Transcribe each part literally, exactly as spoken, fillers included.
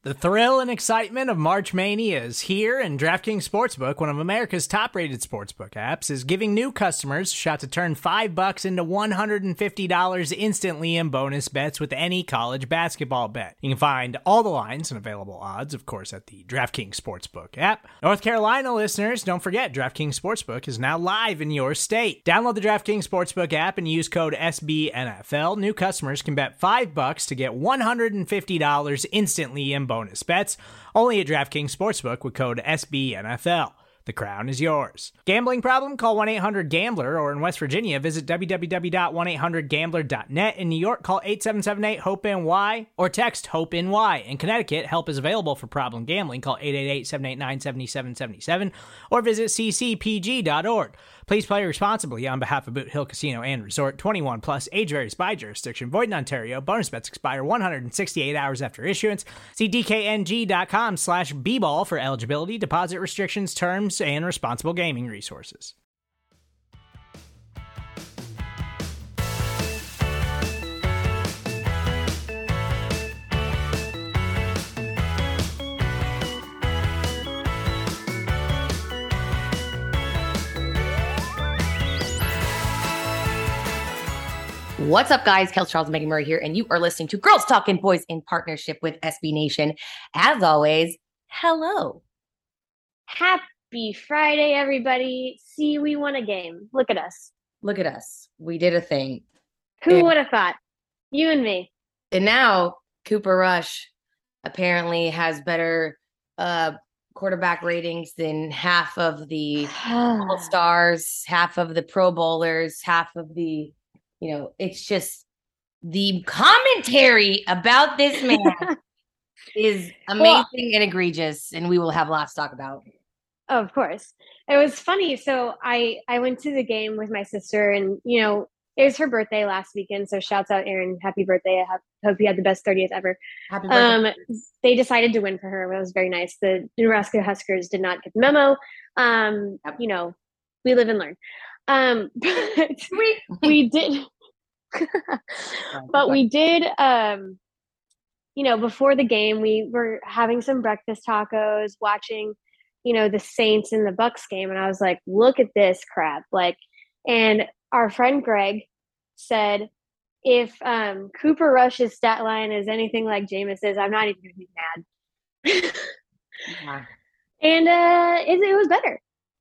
The thrill and excitement of March Mania is here, and DraftKings Sportsbook, one of America's top-rated sportsbook apps, is giving new customers a shot to turn five bucks into one hundred fifty dollars instantly in bonus bets with any college basketball bet. You can find all the lines and available odds, of course, at the DraftKings Sportsbook app. North Carolina listeners, don't forget, DraftKings Sportsbook is now live in your state. Download the DraftKings Sportsbook app and use code S B N F L. New customers can bet five bucks to get one hundred fifty dollars instantly in bonus bets, only at DraftKings Sportsbook with code S B N F L. The crown is yours. Gambling problem? Call one eight hundred gambler, or in West Virginia, visit w w w dot one eight hundred gambler dot net. In New York, call eight seven seven eight hope N Y or text HOPE-NY. In Connecticut, help is available for problem gambling. Call eight eight eight, seven eight nine, seven seven seven seven or visit c c p g dot org. Please play responsibly on behalf of Boot Hill Casino and Resort. twenty-one plus, age varies by jurisdiction. Void in Ontario. Bonus bets expire one hundred sixty-eight hours after issuance. See d k n g dot com slash b ball for eligibility, deposit restrictions, terms, and responsible gaming resources. What's up, guys? Kelsey Charles and Megan Murray here, and you are listening to Girls Talking Boys in partnership with S B Nation. As always, hello. Happy Friday, everybody. See, we won a game. Look at us. Look at us. We did a thing. Who and, would have thought? You and me. And now Cooper Rush apparently has better uh, quarterback ratings than half of the All-Stars, half of the Pro Bowlers, half of the You know, it's just the commentary about this man is amazing well, and egregious, and we will have lots to talk about. Of course. It was funny. So I, I went to the game with my sister, and, you know, it was her birthday last weekend. So shouts out, Erin. Happy birthday. I have, hope you had the best thirtieth ever. Happy birthday. Um, they decided to win for her. It was very nice. The Nebraska Huskers did not get the memo. Um, yep. You know, we live and learn. Um, but we, we did, but we did, um, you know, before the game, we were having some breakfast tacos, watching, you know, the Saints and the Bucks game. And I was like, look at this crap. Like, and our friend Greg said, if, um, Cooper Rush's stat line is anything like Jameis's, I'm not even going to be mad. Yeah. And, uh, it, it was better.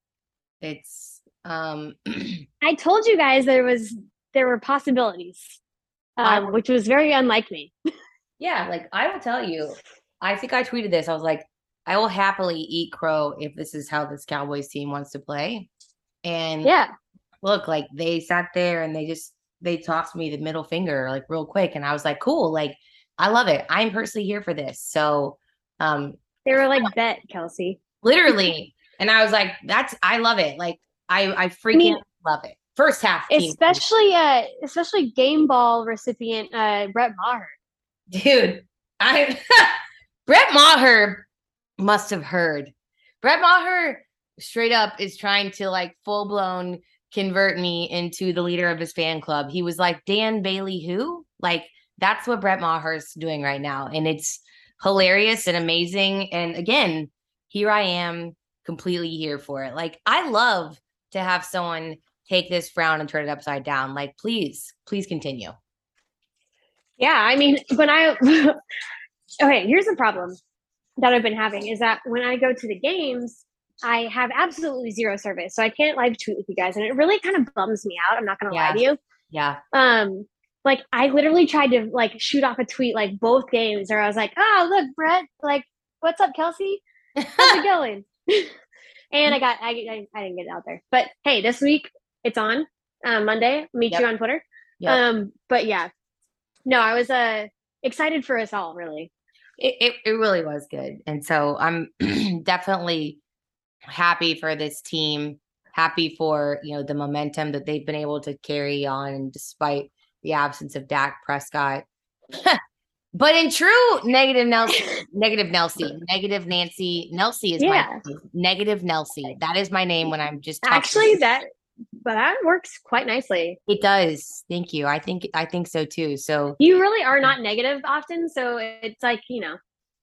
It's, Um, I told you guys there was there were possibilities, um, will, which was very unlike me. Yeah, like I will tell you, I think I tweeted this. I was like, I will happily eat crow if this is how this Cowboys team wants to play. And yeah, look, like they sat there and they just they tossed me the middle finger like real quick, and I was like, cool, like I love it. I'm personally here for this. So, um, they were like, bet, Kelsey, literally, and I was like, that's I love it, like. I, I freaking I mean, love it. First half. Team. Especially uh, especially game ball recipient uh, Brett Maher. Dude, I Brett Maher must have heard. Brett Maher straight up is trying to like full blown convert me into the leader of his fan club. He was like, Dan Bailey who? Like that's what Brett Maher's doing right now. And it's hilarious and amazing. And again, here I am completely here for it. Like I love to have someone take this frown and turn it upside down. Like, please, please continue. Yeah, I mean, when I, okay, here's the problem that I've been having is that when I go to the games, I have absolutely zero service. So I can't live tweet with you guys. And it really kind of bums me out. I'm not going to yeah. lie to you. Yeah. Um, like I literally tried to like shoot off a tweet, like both games where I was like, oh, look, Brett, like, what's up, Kelsey? How's it going? And I got, I, I, I didn't get it out there, but hey, this week it's on um, Monday. Meet yep. you on Twitter. Yep. Um, but yeah, no, I was uh, excited for us all. Really, it, it it really was good, and so I'm definitely happy for this team. Happy for you know the momentum that they've been able to carry on despite the absence of Dak Prescott. But in true negative Nelsie, negative Nelsie, negative Nancy, Nelsie is yeah. my name. Negative Nelsie. That is my name when I'm just talking. Actually that, but that works quite nicely. It does. Thank you. I think I think so too. So you really are not negative often, so it's like you know.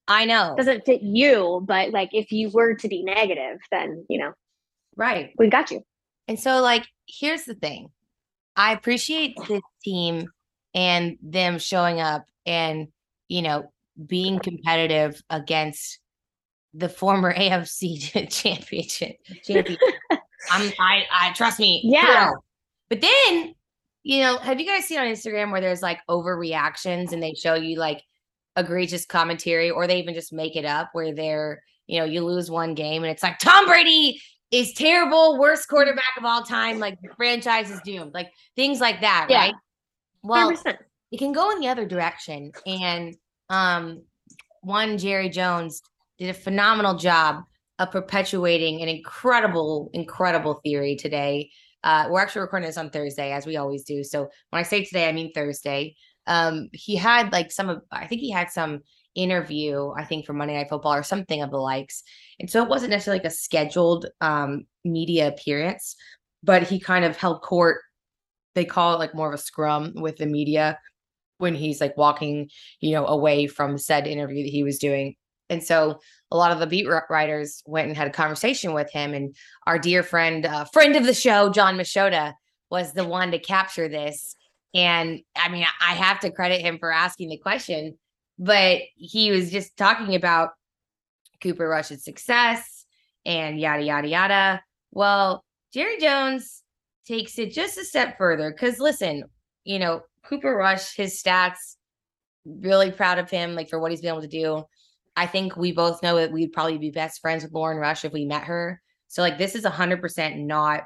I know. Doesn't fit you, but like if you were to be negative, then you know, right. we got you. And so, like, here's the thing. I appreciate this team and them showing up and, you know, being competitive against the former A F C championship. champion. I'm, I, I trust me. Yeah. But then, you know, have you guys seen on Instagram where there's like overreactions and they show you like egregious commentary, or they even just make it up where they're, you know, you lose one game and it's like Tom Brady is terrible, worst quarterback of all time, like the franchise is doomed, like things like that, Yeah. right? Well, one hundred percent. It can go in the other direction. And um, one Jerry Jones did a phenomenal job of perpetuating an incredible, incredible theory today. Uh, we're actually recording this on Thursday, as we always do. So when I say today, I mean Thursday. Um, he had like some of, I think he had some interview, I think for Monday Night Football or something of the likes. And so it wasn't necessarily like a scheduled um, media appearance, but he kind of held court. They call it like more of a scrum with the media when he's like walking, you know, away from said interview that he was doing. And so a lot of the beat writers went and had a conversation with him. And our dear friend, uh, friend of the show, John Machota, was the one to capture this. And I mean, I have to credit him for asking the question, but he was just talking about Cooper Rush's success and yada, yada, yada. Well, Jerry Jones takes it just a step further because listen, you know, Cooper Rush, his stats, really proud of him, like for what he's been able to do. I think we both know that we'd probably be best friends with Lauren Rush if we met her. So like this is one hundred percent not,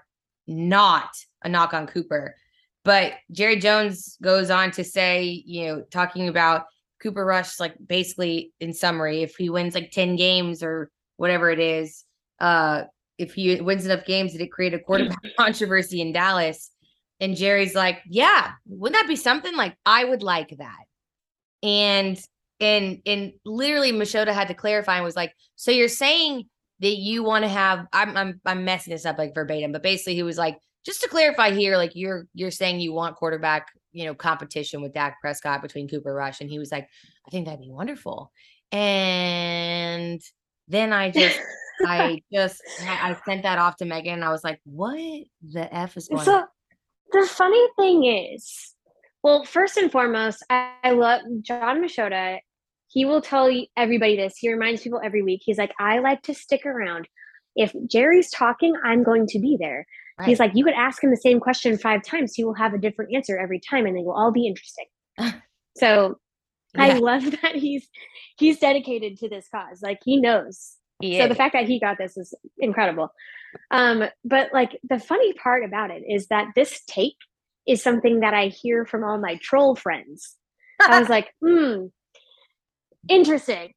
not a knock on Cooper. But Jerry Jones goes on to say, you know, talking about Cooper Rush, like basically in summary, if he wins like ten games or whatever it is, uh, if he wins enough games, did it create a quarterback controversy in Dallas? And Jerry's like, yeah, wouldn't that be something? Like, I would like that. And and and literally Machota had to clarify and was like, so you're saying that you want to have, I'm I'm I'm messing this up like verbatim, but basically he was like, just to clarify here, like you're you're saying you want quarterback, you know, competition with Dak Prescott between Cooper Rush. And he was like, I think that'd be wonderful. And then I just I just I sent that off to Megan and I was like, what the F is going so, on? The funny thing is, well, first and foremost, I, I love John Machota. He will tell everybody this. He reminds people every week. He's like, I like to stick around. If Jerry's talking, I'm going to be there. Right. He's like, you could ask him the same question five times. He will have a different answer every time, and they will all be interesting. So yeah. I love that he's he's dedicated to this cause. Like he knows. He so is. The fact that he got this is incredible. Um, but like the funny part about it is that this take is something that I hear from all my troll friends. I was like, hmm, interesting.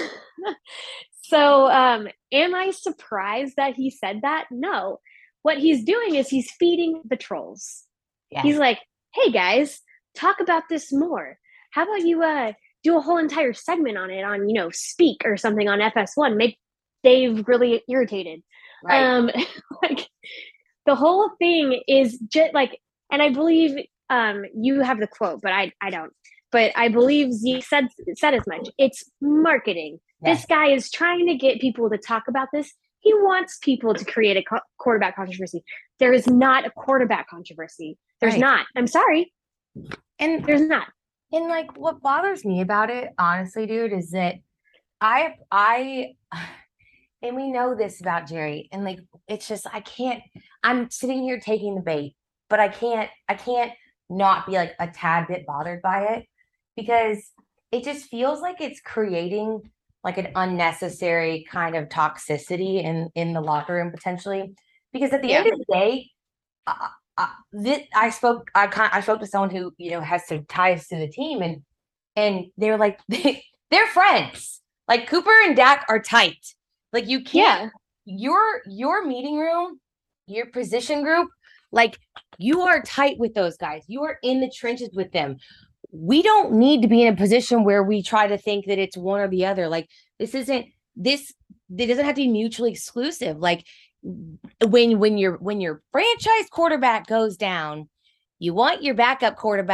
So um, am I surprised that he said that? No. What he's doing is he's feeding the trolls. Yeah. He's like, hey guys, talk about this more. How about you uh, do a whole entire segment on it on, you know, Speak or something on F S one, make Dave really irritated. Right. Um, like the whole thing is just like, and I believe um, you have the quote, but I, I don't. But I believe Zeke said said as much. It's marketing. Yes. This guy is trying to get people to talk about this. He wants people to create a co- quarterback controversy. There is not a quarterback controversy. There's right. not. I'm sorry. And there's not. And like what bothers me about it, honestly, dude, is that I I and we know this about Jerry, and like it's just I can't. I'm sitting here taking the bait, but I can't. I can't not be like a tad bit bothered by it because it just feels like it's creating like an unnecessary kind of toxicity in in the locker room potentially. Because at the yeah. end of the day, uh, uh, this, I spoke. I I spoke to someone who you know has some ties to the team, and and they were like they, they're friends. Like Cooper and Dak are tight. Like you can't, yeah. your, your meeting room, your position group, like you are tight with those guys. You are in the trenches with them. We don't need to be in a position where we try to think that it's one or the other. Like this isn't this, it doesn't have to be mutually exclusive. Like when, when your, when your franchise quarterback goes down, you want your backup quarterback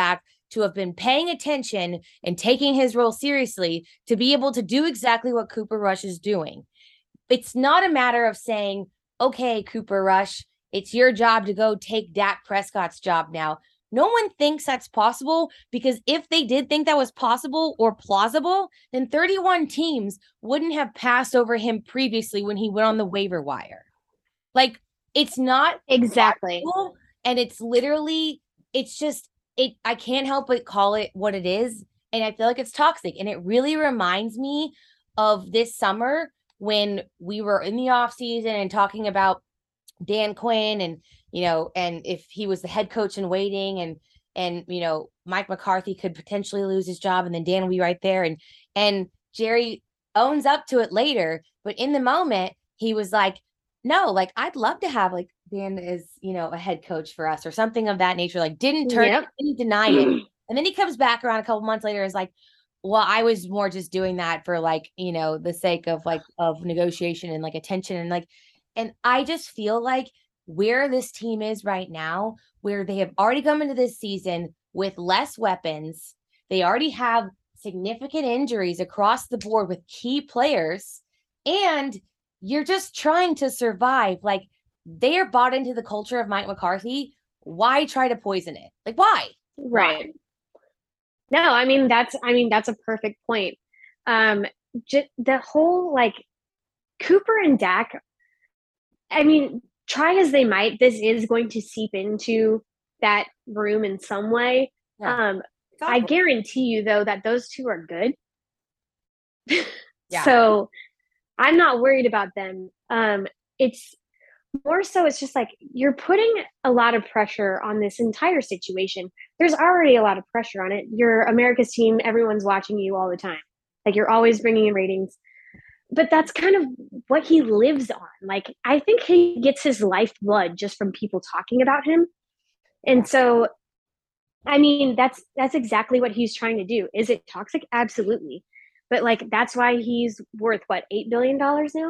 to have been paying attention and taking his role seriously to be able to do exactly what Cooper Rush is doing. It's not a matter of saying, okay, Cooper Rush, it's your job to go take Dak Prescott's job now. No one thinks that's possible, because if they did think that was possible or plausible, then thirty-one teams wouldn't have passed over him previously when he went on the waiver wire. Like, it's not exactly. possible, and it's literally, it's just, it. I can't help but call it what it is. And I feel like it's toxic. And it really reminds me of this summer when we were in the off season and talking about Dan Quinn and, you know, and if he was the head coach in waiting, and, and, you know, Mike McCarthy could potentially lose his job, and then Dan will be right there. And, and Jerry owns up to it later, but in the moment he was like, no, like, I'd love to have like Dan as, you know, a head coach for us or something of that nature. Like, didn't turn, Yep. didn't deny it. And then he comes back around a couple months later and is like, well, I was more just doing that for like, you know, the sake of like, of negotiation and like attention. And like, and I just feel like where this team is right now, where they have already come into this season with less weapons, they already have significant injuries across the board with key players, and you're just trying to survive. Like, they are bought into the culture of Mike McCarthy. Why try to poison it? Like, why? Right. No, I mean, that's, I mean, that's a perfect point. Um, j- the whole, like, Cooper and Dak, I mean, try as they might, this is going to seep into that room in some way. Yeah. Um, I guarantee you, though, that those two are good. Yeah. So I'm not worried about them. Um, it's more so, it's just like, you're putting a lot of pressure on this entire situation. There's already a lot of pressure on it. You're America's team. Everyone's watching you all the time. Like, you're always bringing in ratings. But that's kind of what he lives on. Like, I think he gets his lifeblood just from people talking about him. And so, I mean, that's that's exactly what he's trying to do. Is it toxic? Absolutely. But like, that's why he's worth what, eight billion dollars now?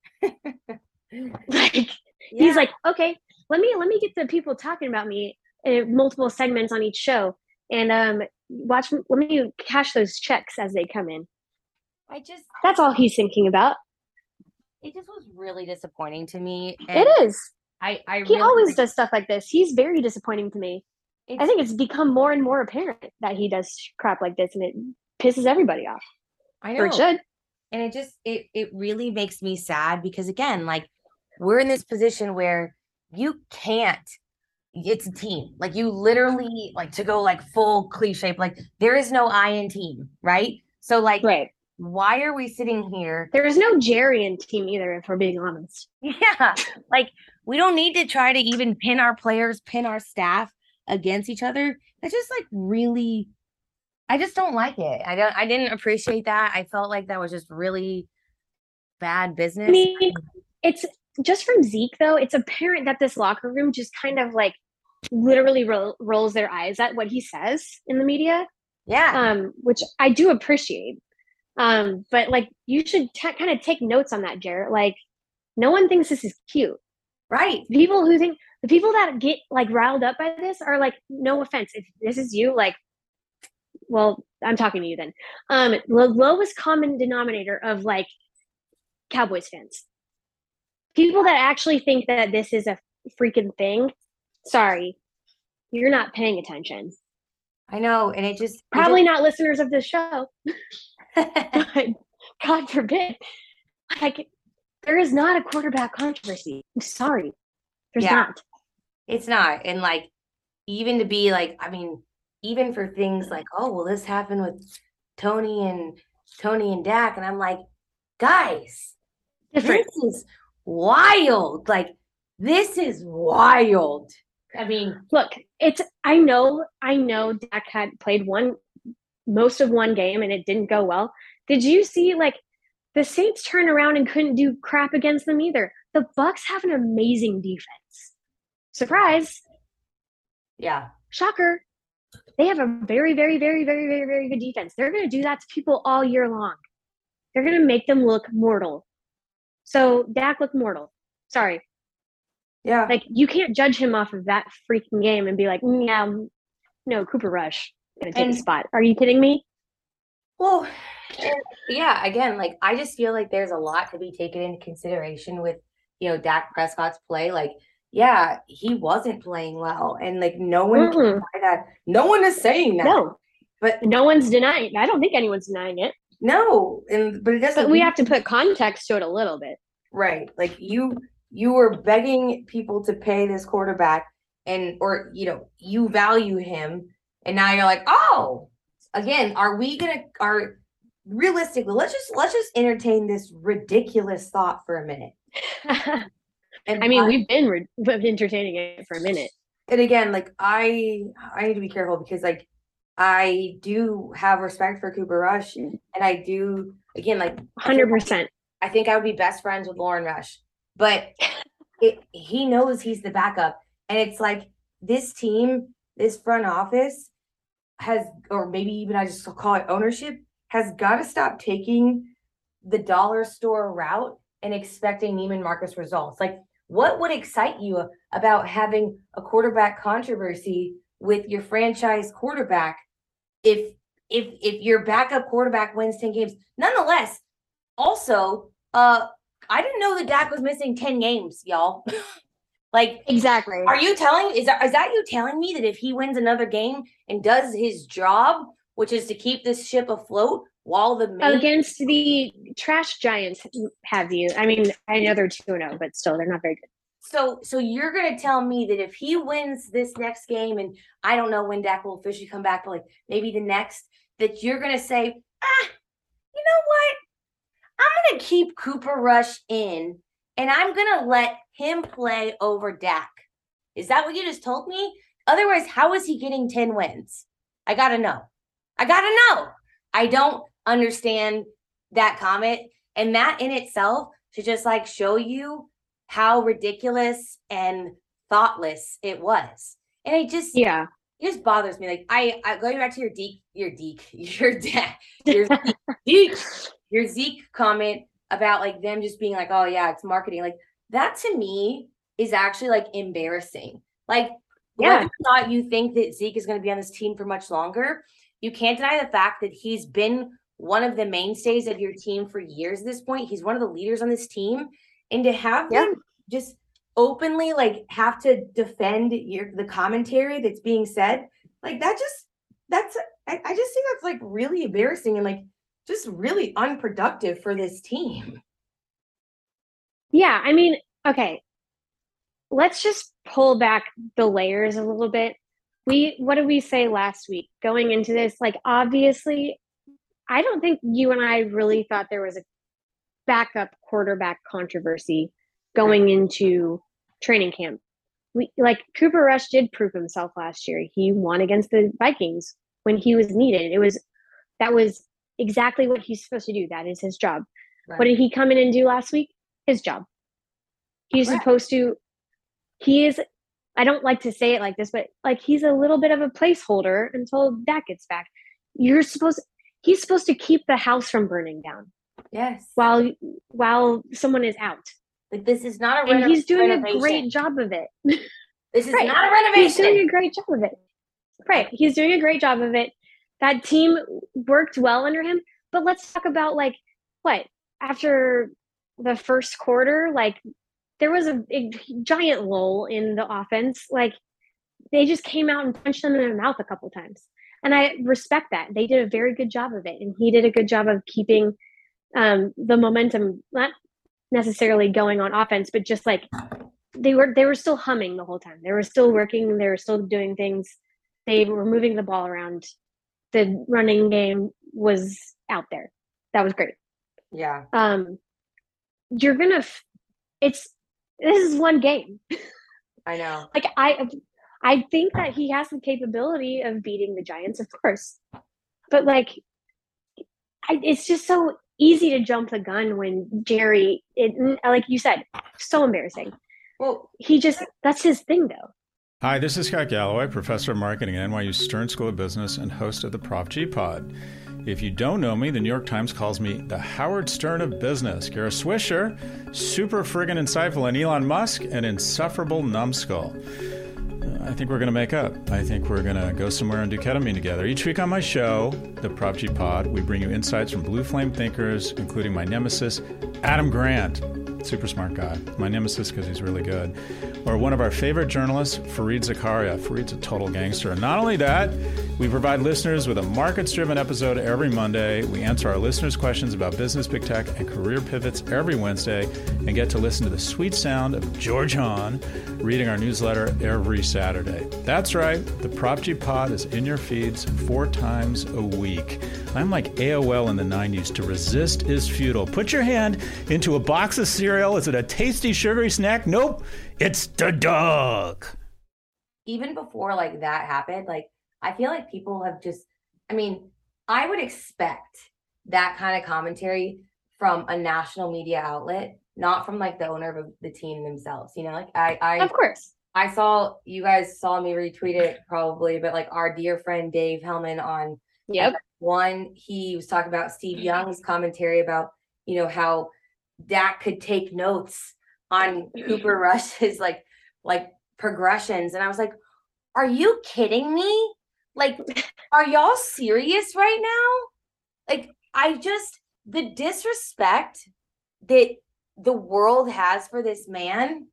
Like, yeah. He's like, okay, let me let me get the people talking about me in multiple segments on each show, and um watch, let me cash those checks as they come in. I just, that's all he's thinking about. It just was really disappointing to me. It is. I, I he really, always like, does stuff like this. He's very disappointing to me. I think it's become more and more apparent that he does crap like this, and it pisses everybody off. I know. Or it should. And it just, it it really makes me sad, because again, like, we're in this position where you can't, it's a team. Like, you literally, like, to go like full cliche, like, there is no I in team, right? So like, right. Why are we sitting here? There is no Jerry in team either, if we're being honest. Yeah. Like, we don't need to try to even pin our players, pin our staff against each other. It's just like, really, I just don't like it. I don't, I didn't appreciate that. I felt like that was just really bad business. I mean, it's just from Zeke, though. It's apparent that this locker room just kind of like literally ro- rolls their eyes at what he says in the media. Yeah. Um, which I do appreciate. Um, but like, you should t- kind of take notes on that, Jarrett. Like, no one thinks this is cute. Right. People who think, the people that get like riled up by this are like, no offense, if this is you, like, well, I'm talking to you then. Um, the lowest common denominator of like Cowboys fans. People that actually think that this is a freaking thing. Sorry, you're not paying attention. I know, and it just probably it just... not listeners of this show. But God forbid, like, there is not a quarterback controversy. I'm sorry, there's yeah, not. It's not, and like, even to be like, I mean, even for things like, oh, well, this happened with Tony and Tony and Dak, and I'm like, guys, Different. This is wild. Like, this is wild. I mean, look, it's, I know, I know Dak had played one, most of one game, and it didn't go well. Did you see, like, the Saints turn around and couldn't do crap against them either? The Bucs have an amazing defense. Surprise. Yeah. Shocker. They have a very, very, very, very, very, very good defense. They're going to do that to people all year long. They're going to make them look mortal. So Dak looked mortal. Sorry. Yeah. Like, you can't judge him off of that freaking game and be like, mm, yeah, no, Cooper Rush. going to take And- a spot. Are you kidding me? Well, yeah, again, like I just feel like there's a lot to be taken into consideration with, you know, Dak Prescott's play. Like, yeah, he wasn't playing well, and like no one can Mm-mm. deny that. No one is saying that. No, But no one's denying. I don't think anyone's denying it. no, and but it doesn't. But we mean- have to put context to it a little bit. Right. Like you you were begging people to pay this quarterback, and or you know, you value him, and now you're like, "Oh, again, are we going to are realistically, let's just let's just entertain this ridiculous thought for a minute." And I mean, I- we've been re- we've been entertaining it for a minute. and again, like I I need to be careful because like I do have respect for Cooper Rush, and I do again like one hundred percent. I think I would be best friends with Lauren Rush, but it, he knows he's the backup. And it's like this team, this front office has, or maybe even I just call it ownership, has got to stop taking the dollar store route and expecting Neiman Marcus results. Like, what would excite you about having a quarterback controversy with your franchise quarterback if if if your backup quarterback wins ten games? Nonetheless, also, uh, I didn't know that Dak was missing ten games, y'all. Like, Exactly. are you telling, is that, is that you telling me that if he wins another game and does his job, which is to keep this ship afloat while the main, Against the trash giants, have you? I mean, I know they're two and oh, but still, they're not very good. so, so you're going to tell me that if he wins this next game, and I don't know when Dak will officially come back, but like maybe the next, that you're going to say, ah, you know what? I'm going to keep Cooper Rush in, and I'm going to let him play over Dak. Is that what you just told me? Otherwise, how is he getting ten wins? I got to know. I got to know. I don't understand that comment. And that in itself should just like show you how ridiculous and thoughtless it was. And it just, Yeah. it just bothers me. Like I, I going back to your Deke, your Deke, your dad, your Zeke, your Zeke comment about like them just being like, oh yeah, it's marketing. Like that to me is actually like embarrassing. Like, Yeah. whether or not you think that Zeke is going to be on this team for much longer, you can't deny the fact that he's been one of the mainstays of your team for years at this point. He's one of the leaders on this team. And to have Yeah. them just openly like have to defend your the commentary that's being said, like that just that's I, I just think that's like really embarrassing and like just really unproductive for this team. Yeah. I mean, okay. Let's just pull back the layers a little bit. We, what did we say last week going into this? Like, obviously, I don't think you and I really thought there was a backup quarterback controversy going into training camp. We like Cooper Rush did prove himself last year. He won against the Vikings when he was needed. It was that was exactly what he's supposed to do. That is his job. Right. What did he come in and do last week? His job. He's Right. supposed to. He is. I don't like to say it like this, but like he's a little bit of a placeholder until Dak gets back. You're supposed. He's supposed to keep the house from burning down Yes. while while someone is out, Like this is not a and reno- he's doing renovation. a great job of it. This is Right. not a renovation. He's doing a great job of it. Right. He's doing a great job of it. That team worked well under him. But let's talk about like what after the first quarter, like there was a, a giant lull in the offense. Like they just came out and punched them in the mouth a couple times. And I respect that. They did a very good job of it. And he did a good job of keeping um, the momentum, not necessarily going on offense, but just like they were they were still humming the whole time. They were still working. They were still doing things. They were moving the ball around. The running game was out there. That was great. Yeah. Um, you're gonna. F- it's this is one game. I know. Like I, I think that he has the capability of beating the Giants, of course. But like, I, it's just so easy to jump the gun when Jerry, it, like you said, so embarrassing. Well, He just that's his thing though. Hi, this is Scott Galloway, professor of marketing at N Y U Stern School of Business and host of the Prof G Pod. If you don't know me, the New York Times calls me the Howard Stern of business. Kara Swisher, super friggin' insightful, and Elon Musk, an insufferable numbskull. I think we're going to make up. I think we're going to go somewhere and do ketamine together. Each week on my show, the Prop G Pod, we bring you insights from blue flame thinkers, including my nemesis, Adam Grant. Super smart guy. My nemesis because he's really good. Or one of our favorite journalists, Fareed Zakaria. Fareed's a total gangster. And not only that, we provide listeners with a markets-driven episode every Monday. We answer our listeners' questions about business, big tech, and career pivots every Wednesday, and get to listen to the sweet sound of George Hahn reading our newsletter every Saturday. That's right. The Prop G Pod is in your feeds four times a week. I'm like A O L in the nineties. To resist is futile. Put your hand into a box of cereal. Is it a tasty, sugary snack? Nope. It's the dog. Even before like that happened, like I feel like people have just, I mean, I would expect that kind of commentary from a national media outlet, not from like the owner of the team themselves. You know, like I, I, of course, I saw, you guys saw me retweet it probably, but like our dear friend Dave Hellman on yep. one, he was talking about Steve Young's commentary about, you know, how Dak could take notes on Cooper Rush's like, like progressions. And I was like, are you kidding me? Like, are y'all serious right now? Like, I just, the disrespect that the world has for this man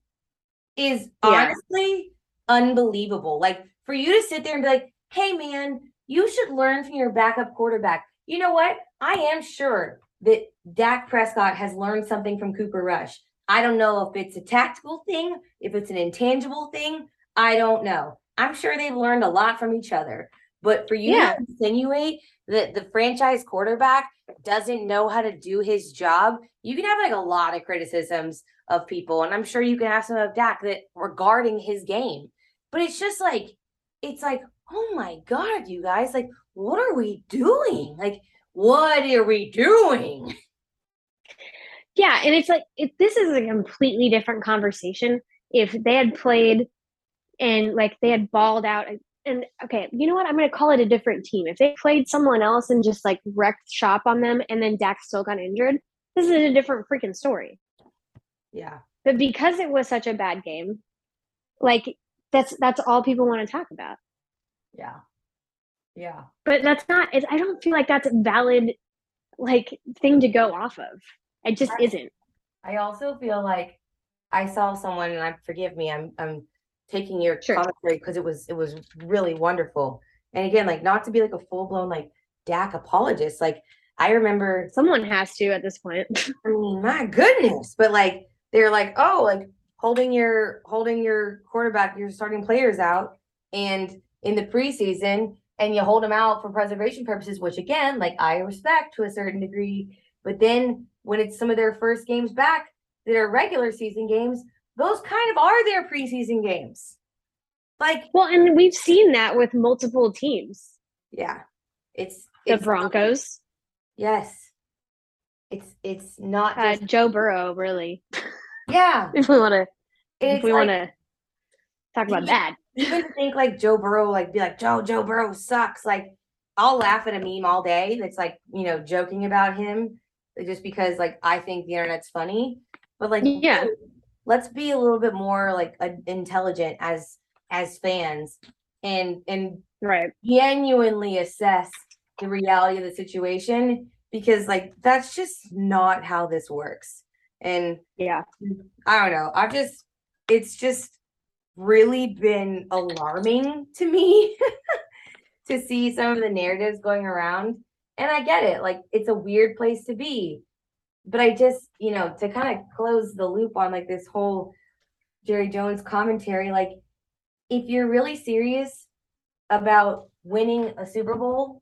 is yeah. honestly unbelievable. Like, for you to sit there and be like, hey, man, you should learn from your backup quarterback. You know what? I am sure that Dak Prescott has learned something from Cooper Rush. I don't know if it's a tactical thing, if it's an intangible thing. I don't know. I'm sure they've learned a lot from each other. But for you yeah. to insinuate that the franchise quarterback doesn't know how to do his job, you can have like a lot of criticisms of people. And I'm sure you can have some of Dak that regarding his game. But it's just like, it's like, oh my God, you guys, like, what are we doing? Like, what are we doing? Yeah, and it's like, if this is a completely different conversation if they had played and like they had balled out and, and okay, you know what? I'm going to call it a different team. If they played someone else and just like wrecked shop on them and then Dak still got injured, this is a different freaking story. Yeah. But because it was such a bad game, like that's that's all people want to talk about. Yeah. Yeah. But that's not, I don't feel like that's a valid like thing to go off of. It just I, isn't. I also feel like I saw someone, and I forgive me, I'm I'm taking your sure. commentary because it was it was really wonderful. And again, like not to be like a full blown like Dak apologist. Like I remember someone has to at this point. I mean, my goodness, but like they're like, oh, like holding your holding your quarterback, your starting players out, and in the preseason, and you hold them out for preservation purposes, which again, like I respect to a certain degree. But then when it's some of their first games back that are regular season games, those kind of are their preseason games. Like, well, and we've seen that with multiple teams. Yeah. It's the it's Broncos. Not, yes. It's it's not uh, just Joe Burrow, really. Yeah. if we want to if we like, want to talk about you, that. Even think like Joe Burrow, like be like, Joe, Joe Burrow sucks. Like I'll laugh at a meme all day that's like, you know, joking about him just because like I think the internet's funny. But like yeah, let's be a little bit more like uh, intelligent as as fans and and right genuinely assess the reality of the situation, because like that's just not how this works. And yeah, I don't know. I've just it's just really been alarming to me to see some of the narratives going around. And I get it, like it's a weird place to be, but I just, you know, to kind of close the loop on like this whole Jerry Jones commentary, like if you're really serious about winning a Super Bowl,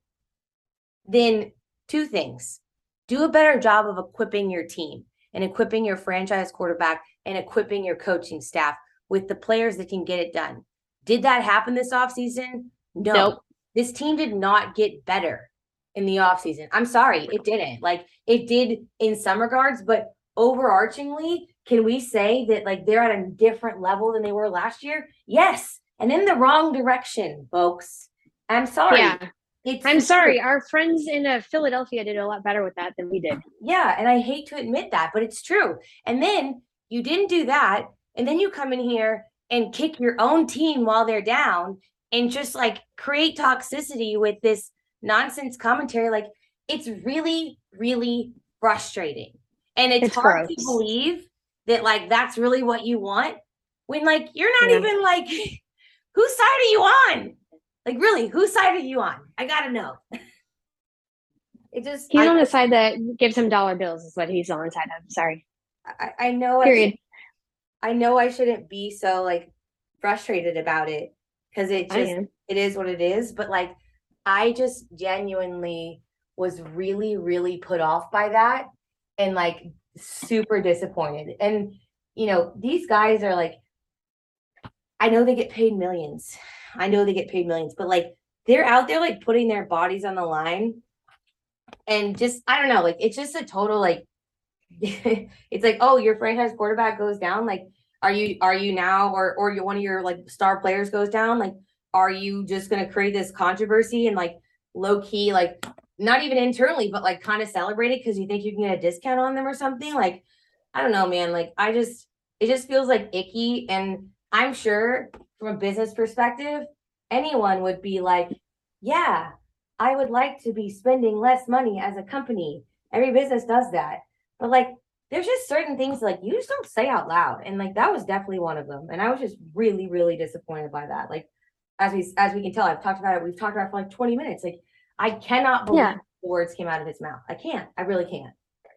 then two things: do a better job of equipping your team and equipping your franchise quarterback and equipping your coaching staff with the players that can get it done. Did that happen this offseason? No. Nope. This team did not get better in the offseason. I'm sorry, it didn't. Like it did in some regards, but overarchingly, can we say that like they're at a different level than they were last year? Yes. And in the wrong direction, folks. I'm sorry. Yeah. It's I'm sorry. Our friends in uh, Philadelphia did a lot better with that than we did. Yeah. And I hate to admit that, but it's true. And then you didn't do that. And then you come in here and kick your own team while they're down and just like create toxicity with this nonsense commentary. Like, it's really, really frustrating. And it's, It's hard gross. to believe that like that's really what you want when like you're not Yeah. even like, whose side are you on? Like, really, whose side are you on? I gotta know. It just He's I, on the side that gives him dollar bills is what he's on the side of. Sorry. I, I know Period. I, I know I shouldn't be so like frustrated about it because it I just am. it is what it is. But like I just genuinely was really, really put off by that and like super disappointed. And you know, these guys are like, I know they get paid millions. I know they get paid millions, but like they're out there like putting their bodies on the line. And just, I don't know, like, it's just a total, like, it's like, oh, your franchise quarterback goes down. Like, are you, are you now, or, or you, one of your like star players goes down. Like, are you just going to create this controversy and like low key, like not even internally, but like kind of celebrate it because you think you can get a discount on them or something? Like, I don't know, man. Like, I just, it just feels like icky. And I'm sure from a business perspective, anyone would be like, yeah, I would like to be spending less money as a company. Every business does that. But like, there's just certain things like you just don't say out loud. And like, that was definitely one of them. And I was just really, really disappointed by that. Like, as we, as we can tell, I've talked about it. We've talked about it for like twenty minutes. Like, I cannot believe Yeah. the words came out of his mouth. I can't, I really can't.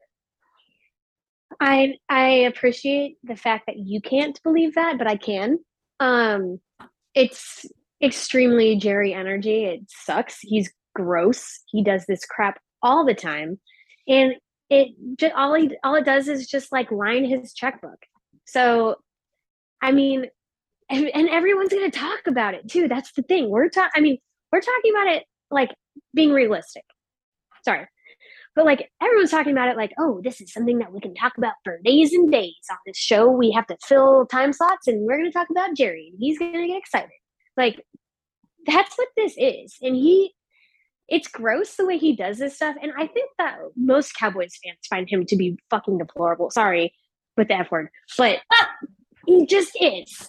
I I appreciate the fact that you can't believe that, but I can. Um, it's extremely Jerry energy. It sucks. He's gross. He does this crap all the time, and it just all he all it does is just like line his checkbook. So, I mean, and, and everyone's going to talk about it too. That's the thing. We're talking. I mean, we're talking about it like being realistic. Sorry. But like everyone's talking about it like, oh, this is something that we can talk about for days and days on this show. We have to fill time slots and we're going to talk about Jerry and he's going to get excited. Like, that's what this is. And he, it's gross the way he does this stuff. And I think that most Cowboys fans find him to be fucking deplorable. Sorry with the F word, but he just is.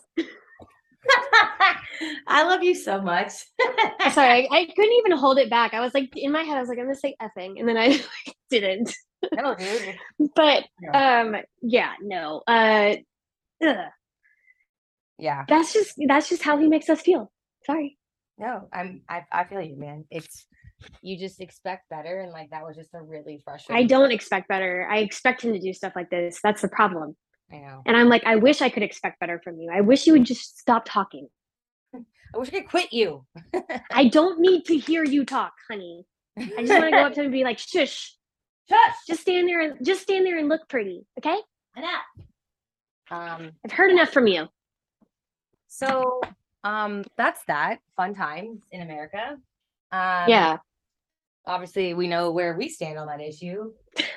I love you so much. Sorry, I, I couldn't even hold it back. I was like, in my head, I was like, I'm gonna say effing, and then I like, didn't. No, dude. But um, yeah, no. Uh, ugh. Yeah. That's just that's just how he makes us feel. Sorry. No, I'm I, I feel you, man. It's you just expect better, and like that was just a really frustrating. I don't expect better. I expect him to do stuff like this. That's the problem. I know. And I'm like, I wish I could expect better from you. I wish you would just stop talking. I wish I could quit you. I don't need to hear you talk, honey. I just want to go up to him and be like, shush. Shush. Just stand there and just stand there and look pretty. Okay? Enough. Um, I've heard enough from you. So um that's that. Fun times in America. Um Yeah. Obviously we know where we stand on that issue.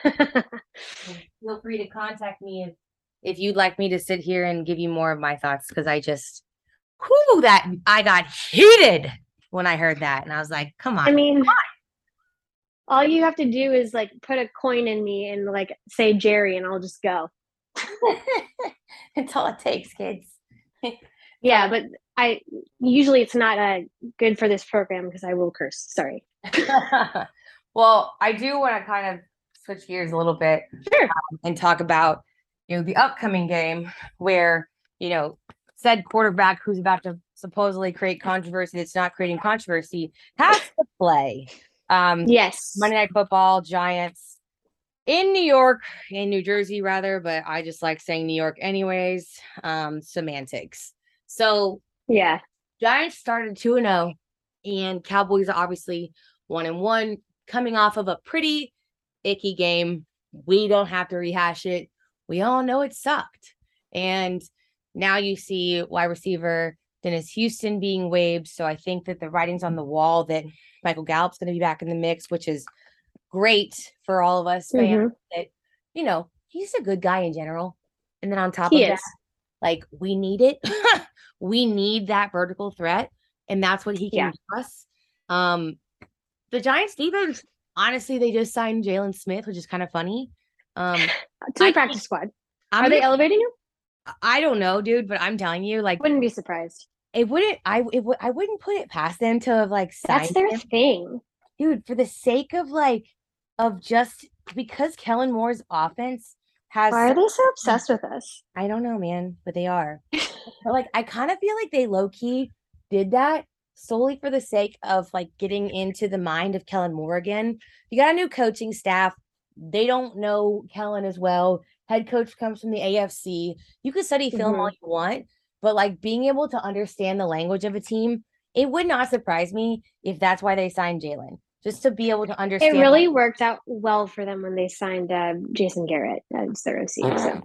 Feel free to contact me if if you'd like me to sit here and give you more of my thoughts, because I just whoo that I got heated when I heard that. And I was like, come on. I mean, come on. all you have to do is like put a coin in me and like say Jerry and I'll just go. That's all it takes, kids. Yeah, but I usually it's not uh, good for this program because I will curse. Sorry. Well, I do want to kind of switch gears a little bit. Sure. Um, and talk about, you know, the upcoming game where, you know, said quarterback who's about to supposedly create controversy that's not creating controversy has to play. Um, Yes. Monday Night Football, Giants in New York, in New Jersey rather, but I just like saying New York anyways. Um, semantics. So Yeah. Giants started two and oh, and Cowboys are obviously one and one, coming off of a pretty icky game. We don't have to rehash it. We all know it sucked. And now you see wide receiver Dennis Houston being waived. So I think that the writing's on the wall that Michael Gallup's going to be back in the mix, which is great for all of us fans. Mm-hmm. That, you know, he's a good guy in general. And then on top He of is. that, like, we need it. We need that vertical threat. And that's what he can Yeah. give us. Um, the Giants defense, honestly, they just signed Jalen Smith, which is kind of funny. Um, To I the practice squad. I'm Are they gonna- elevating him? I don't know, dude, but I'm telling you, like, Wouldn't be surprised. it wouldn't. I it would. I wouldn't put it past them to have like That's signed their him, thing. dude. For the sake of like, of just because Kellen Moore's offense has. Why are such- they so obsessed with us? I don't know, man, but they are. But like, I kind of feel like they low key did that solely for the sake of like getting into the mind of Kellen Moore again. You got a new coaching staff. They don't know Kellen as well. Head coach comes from the A F C. You can study film Mhm. all you want, but like being able to understand the language of a team, it would not surprise me if that's why they signed Jalen. Just to be able to It understand. really like- worked out well for them when they signed uh, Jason Garrett as their O C. So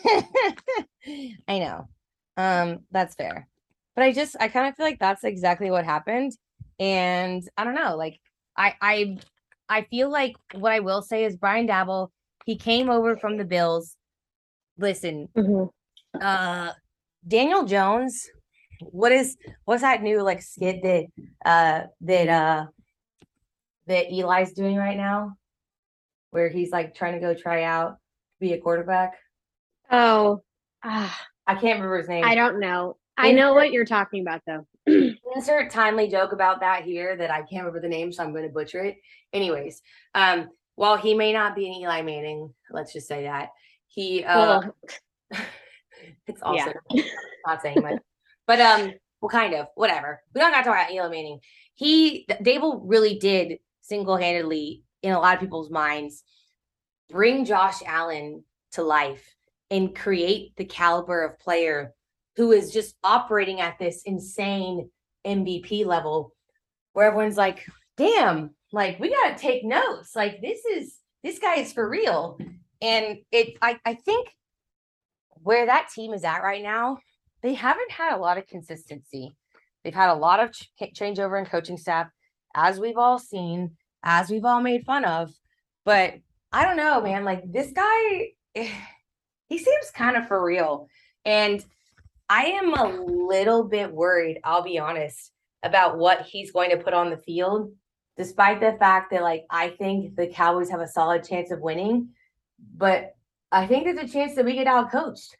I know. Um, that's fair. But I just I kind of feel like that's exactly what happened. And I don't know, like I I I feel like what I will say is Brian Dabble, he came over from the Bills. Listen, mhm. uh Daniel Jones, what is what's that new like skit that uh that uh that Eli's doing right now? Where he's like trying to go try out to be a quarterback. Oh, ah, I can't remember his name. I don't know. I know what you're talking about though. Insert timely joke about that here that I can't remember the name, so I'm going to butcher it. Anyways, um, while he may not be an Eli Manning, let's just say that he, uh, Well, it's also yeah. not saying much, but um, well, kind of, whatever. We don't got to talk about Eli Manning. He, Dable really did single-handedly, in a lot of people's minds, bring Josh Allen to life and create the caliber of player who is just operating at this insane M V P level where everyone's like, damn, like we got to take notes. Like this is, this guy is for real. And it, I, I think where that team is at right now, they haven't had a lot of consistency. They've had a lot of ch- changeover in coaching staff, as we've all seen, as we've all made fun of. But I don't know, man, like this guy, he seems kind of for real. And I am a little bit worried, I'll be honest, about what he's going to put on the field, despite the fact that, like, I think the Cowboys have a solid chance of winning. But I think there's a chance that we get out coached.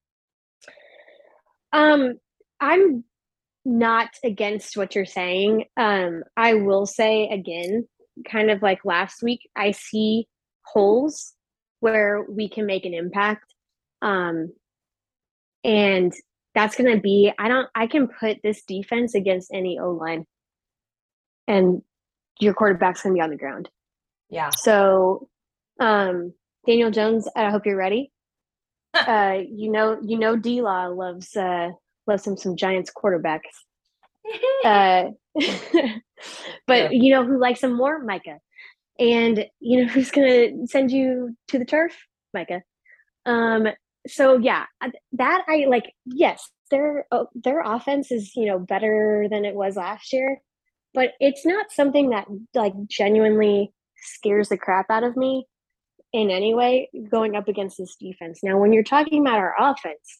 Um, I'm not against what you're saying. Um, I will say again, kind of like last week, I see holes where we can make an impact. Um, and that's going to be, I don't, I can put this defense against any O line and your quarterback's going to be on the ground. Yeah. So, um, Daniel Jones, I hope you're ready. uh, you know, you know, D-Law loves, uh, loves him some Giants quarterbacks. uh, but Yeah. you know who likes him more? Micah. And you know who's going to send you to the turf? Micah. Um, so yeah, that I like, yes, their, oh, their offense is, you know, better than it was last year, but it's not something that like genuinely scares the crap out of me in any way going up against this defense. Now, when you're talking about our offense,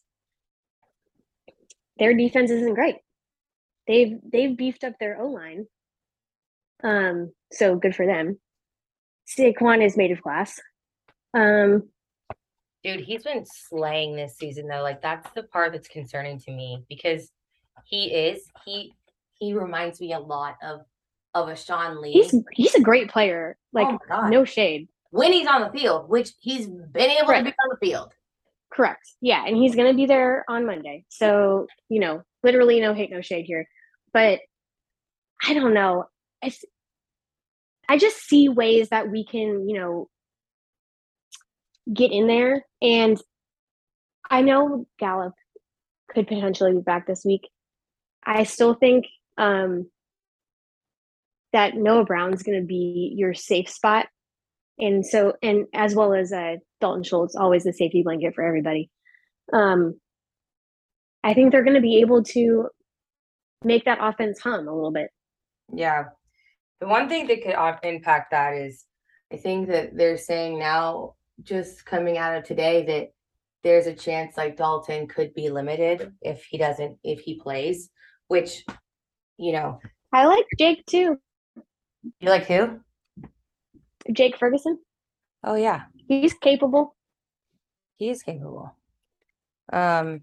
their defense isn't great. They've, they've beefed up their O-line. Um, so good for them. Saquon is made of glass. Um, Dude, he's been slaying this season though. Like that's the part that's concerning to me because he is he he reminds me a lot of of a Sean Lee. He's he's a great player. Like Oh my God. no shade. When he's on the field, which he's been able Right. to be on the field. Correct. Yeah, and he's going to be there on Monday. So, you know, literally no hate, no shade here. But I don't know. It's, I just see ways that we can, you know, get in there. And I know Gallup could potentially be back this week. I still think um, that Noah Brown's going to be your safe spot. And so, and as well as uh, Dalton Schultz, always the safety blanket for everybody. Um, I think they're going to be able to make that offense hum a little bit. Yeah. The one thing that could uh, impact that is I think that they're saying now, just coming out of today, that there's a chance like Dalton could be limited if he doesn't, if he plays, which, you know. I like Jake too. You like who? Jake Ferguson. Oh, yeah. He's capable. He is capable. Um,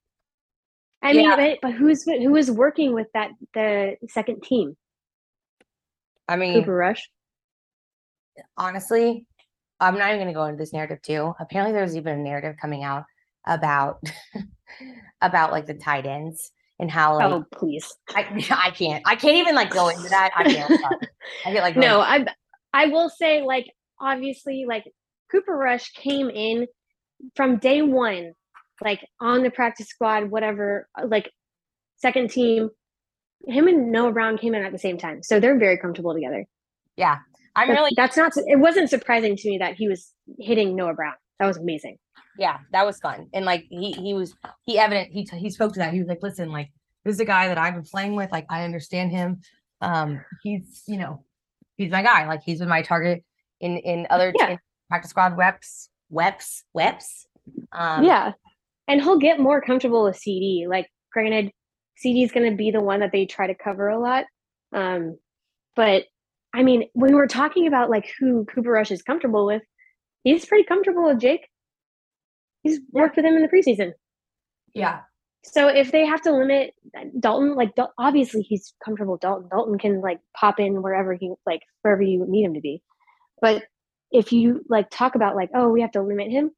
I yeah. mean, but, but who's who is working with that the second team? I mean, Cooper Rush. honestly, I'm not even going to go into this narrative too. Apparently, there's even a narrative coming out about about like the tight ends and how like Oh, please. I I can't I can't even like go into that. I can't. I get like really- no. I I will say like obviously like Cooper Rush came in from day one, like on the practice squad, whatever, like second team. Him and Noah Brown came in at the same time, so they're very comfortable together. Yeah, I'm that's, really. That's not. It wasn't surprising to me that he was hitting Noah Brown. That was amazing. Yeah, that was fun, and like he he was he evident he he spoke to that. He was like, "Listen, like this is a guy that I've been playing with. Like I understand him. Um, he's you know, he's my guy. Like he's been my target in in other yeah. in practice squad reps, weps, weps. Um, yeah, and he'll get more comfortable with C D. Like, granted, C D is going to be the one that they try to cover a lot. Um, but I mean, when we're talking about like who Cooper Rush is comfortable with, he's pretty comfortable with Jake. He's worked with him in the preseason. Yeah. So if they have to limit Dalton, like obviously he's comfortable with Dalton. Dalton can like pop in wherever he like wherever you need him to be. But if you like talk about like, oh, we have to limit him,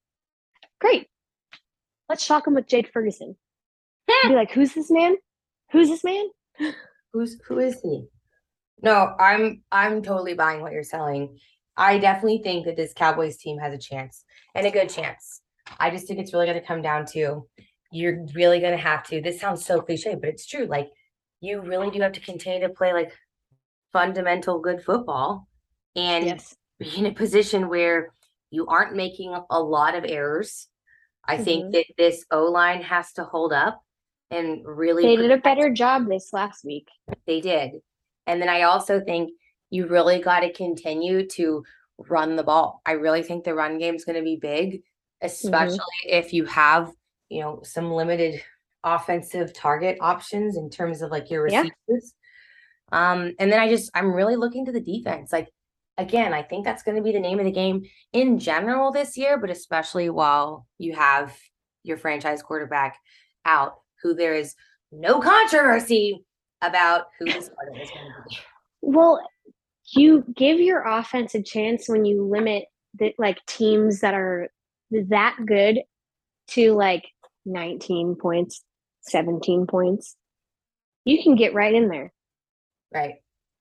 great. Let's shock him with Jake Ferguson. Be like, who's this man? Who's this man? Who's who is he? No, I'm I'm totally buying what you're selling. I definitely think that this Cowboys team has a chance and a good chance. I just think it's really going to come down to you're really going to have to. This sounds so cliche, but it's true. Like you really do have to continue to play like fundamental good football and yes. be in a position where you aren't making a lot of errors. I mm-hmm. think that this O-line has to hold up and really. They did a better job this last week. They did. And then I also think you really got to continue to run the ball. I really think the run game is going to be big, especially mm-hmm. if you have, you know, some limited offensive target options in terms of like your receivers. Yeah. Um, and then I just, I'm really looking to the defense. Like, again, I think that's going to be the name of the game in general this year, but especially while you have your franchise quarterback out, who there is no controversy about who the starter is going to be. Well, you give your offense a chance when you limit the like teams that are that good to like nineteen points, seventeen points. You can get right in there. Right.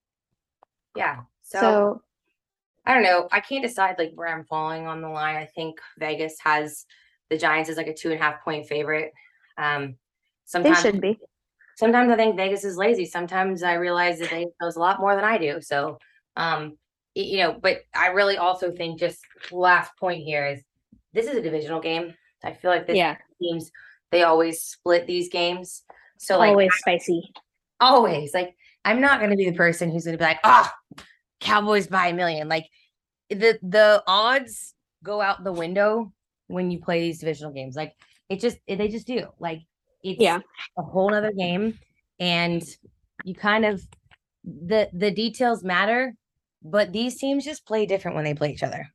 Yeah. So, so I don't know. I can't decide like where I'm falling on the line. I think Vegas has the Giants as like a two and a half point favorite. Um, sometimes they should be. Sometimes I think Vegas is lazy. Sometimes I realize that Vegas knows a lot more than I do. So, um, you know, but I really also think just last point here is this is a divisional game. I feel like this yeah. teams, they always split these games. So like always spicy. Always. Like I'm not going to be the person who's going to be like, oh, Cowboys by a million. Like the, the odds go out the window when you play these divisional games. Like it just, it, they just do. Like it's yeah. a whole nother game. And you kind of, the, the details matter, but these teams just play different when they play each other.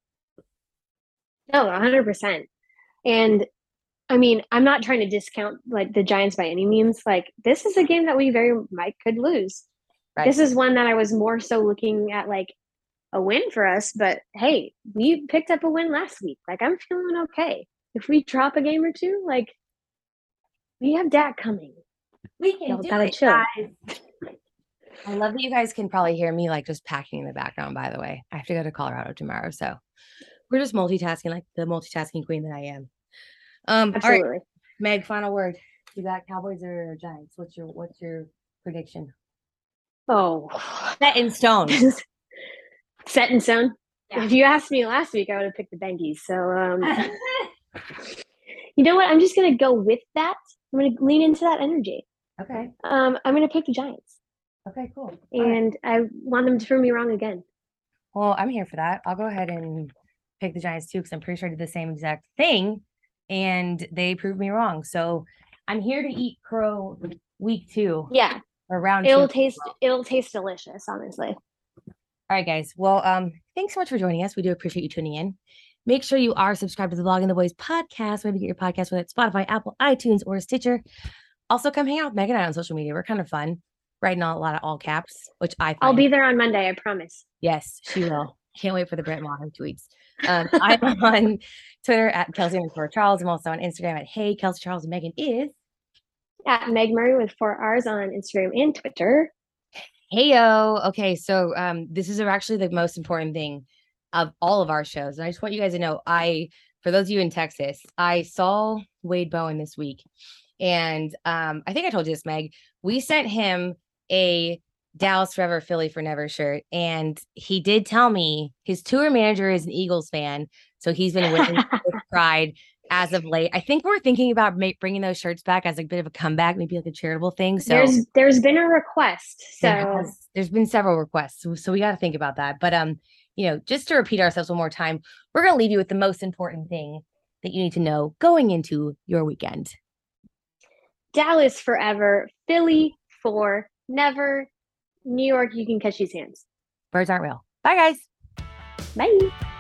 No, one hundred percent. And I mean, I'm not trying to discount like the Giants by any means. Like this is a game that we very might could lose. Right. This is one that I was more so looking at like a win for us. But hey, we picked up a win last week. Like I'm feeling okay. If we drop a game or two, like we have Dak coming. We can Y'all do gotta it, chill. Guys. I love that you guys can probably hear me like just packing in the background. By the way, I have to go to Colorado tomorrow, so we're just multitasking like the multitasking queen that I am. Um, Absolutely. All right, Meg, final word. You got Cowboys or Giants? What's your what's your prediction? Oh, set in stone. Set in stone. Yeah. If you asked me last week, I would have picked the Bengies. So, um, you know what? I'm just gonna go with that. I'm gonna lean into that energy. Okay. Um, I'm gonna pick the Giants. Okay, cool. And right. I want them to prove me wrong again. Well, I'm here for that. I'll go ahead and pick the Giants too, because I'm pretty sure I did the same exact thing, and they proved me wrong. So I'm here to eat crow week two. Yeah. Or round it'll two. taste it'll taste delicious, honestly. All right, guys. Well, um, thanks so much for joining us. We do appreciate you tuning in. Make sure you are subscribed to the Blogging the Boys podcast, wherever you get your podcast, whether it's Spotify, Apple, iTunes, or Stitcher. Also, come hang out with Megan and I on social media. We're kind of fun, writing a lot of all caps, which I find. I'll be there on Monday, I promise. Yes, she will. Can't wait for the Brett Maher tweets. Um, I'm on Twitter at Kelsey underscore Charles. I'm also on Instagram at Hey Kelsey Charles. And Megan is at Meg Murray with four R's on Instagram and Twitter. Heyo. Okay, so um, this is actually the most important thing of all of our shows. And I just want you guys to know, I, for those of you in Texas, I saw Wade Bowen this week. And um, I think I told you this, Meg. We sent him a Dallas Forever, Philly for Never shirt. And he did tell me his tour manager is an Eagles fan. So he's been wearing pride as of late. I think we're thinking about ma- bringing those shirts back as a bit of a comeback, maybe like a charitable thing. So there's there's been a request. So there has, there's been several requests. So, so we got to think about that. But um, you know, just to repeat ourselves one more time, we're going to leave you with the most important thing that you need to know going into your weekend. Dallas forever, Philly for never, New York, you can catch these hands. Birds aren't real. Bye, guys. Bye.